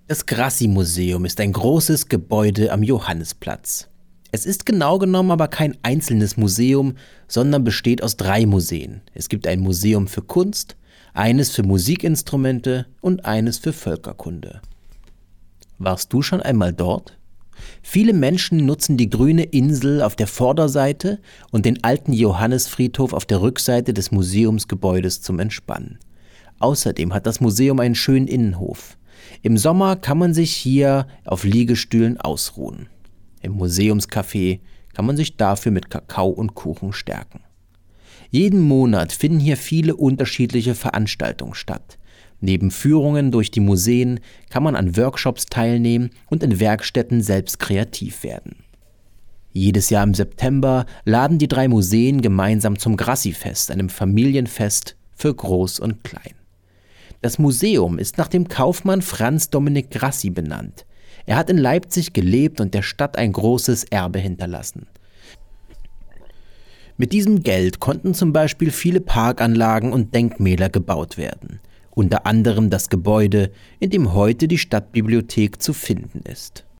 Das Grassi-Museum ist ein großes Gebäude am Johannisplatz. Es ist genau genommen aber kein einzelnes Museum, sondern besteht aus 3 Museen. Es gibt ein Museum für Kunst, eines für Musikinstrumente und eines für Völkerkunde. Warst du schon einmal dort? Viele Menschen nutzen die grüne Insel auf der Vorderseite und den alten Johannisfriedhof auf der Rückseite des Museumsgebäudes zum Entspannen. Außerdem hat das Museum einen schönen Innenhof. Im Sommer kann man sich hier auf Liegestühlen ausruhen. Im Museumscafé kann man sich dafür mit Kakao und Kuchen stärken. Jeden Monat finden hier viele unterschiedliche Veranstaltungen statt. Neben Führungen durch die Museen kann man an Workshops teilnehmen und in Werkstätten selbst kreativ werden. Jedes Jahr im September laden die 3 Museen gemeinsam zum Grassi-Fest, einem Familienfest für Groß und Klein. Das Museum ist nach dem Kaufmann Franz Dominik Grassi benannt. Er hat in Leipzig gelebt und der Stadt ein großes Erbe hinterlassen. Mit diesem Geld konnten zum Beispiel viele Parkanlagen und Denkmäler gebaut werden. Unter anderem das Gebäude, in dem heute die Stadtbibliothek zu finden ist.